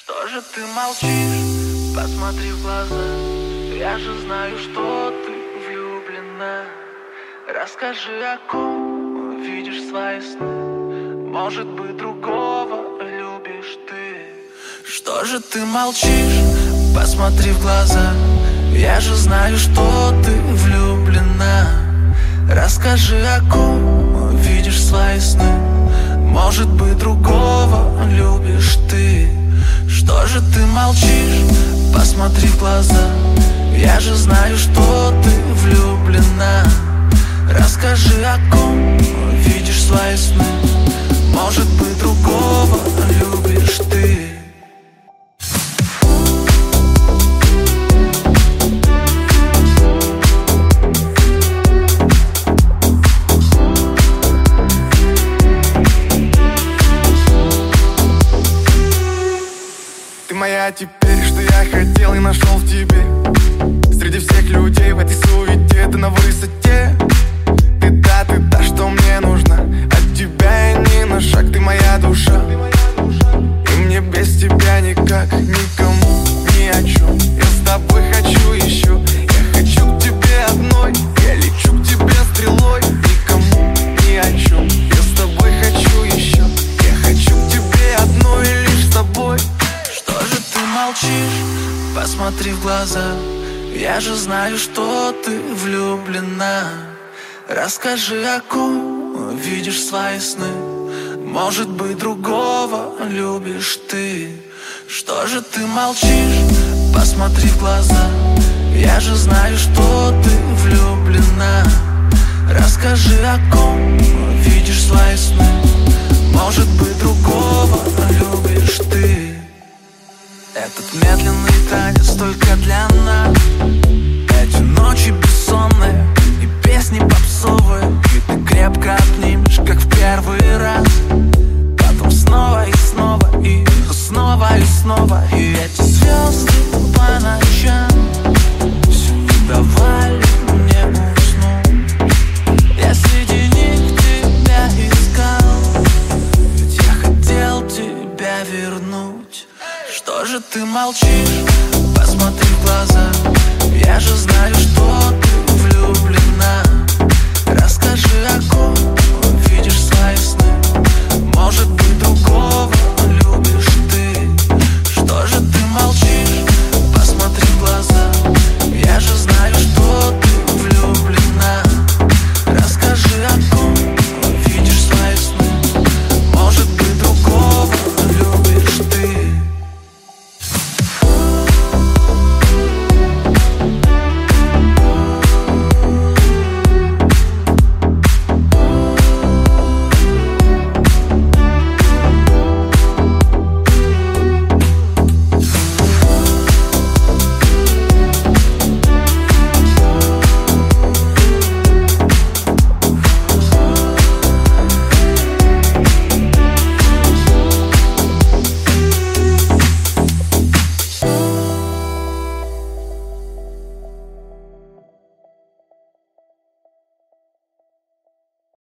Что же ты молчишь? Посмотри в глаза. Я же знаю, что ты влюблена. Расскажи, о ком видишь свои сны. Может быть, другого любишь ты. Что же ты молчишь? Посмотри в глаза. Я же знаю, что ты влюблена. Расскажи, о ком видишь свои сны. Может быть, другого любишь ты. Что же ты молчишь? Посмотри в глаза. Я же знаю, что ты влюблена. Расскажи, о ком видишь свои сны. Может быть, другого любишь ты. Ты моя теперь, что я хотел и нашел в тебе. Среди всех людей в этой суете ты на высоте. Ты та, что мне нужна. От тебя я ни на шаг, ты моя душа. И мне без тебя никак, никому, ни о чем. Я с тобой хочу еще. Я хочу к тебе одной. Я лечу к тебе стрелой. Никому, ни о чем. Я с тобой хочу еще. Я хочу к тебе одной и лишь с тобой. Что же ты молчишь? Посмотри в глаза. Я же знаю, что ты влюблена. Расскажи, о ком видишь свои сны. Может быть, другого любишь ты. Что же ты молчишь? Посмотри в глаза. Я же знаю, что ты влюблена. Расскажи, о ком видишь свои сны. Может быть, другого любишь ты. Этот медленный танец только для нас. Эти ночи бессонные и песни попсовые. И ты крепко обнимешь, как в первый раз. Потом снова и снова, и снова и снова. И эти звезды по ночам все не давали мне уснуть. Я среди них тебя искал, ведь я хотел тебя вернуть. Что же ты молчишь? Посмотри в глаза. Я же знаю, что ты влюблена. Расскажи, о ком видишь свои сны. Может быть, другого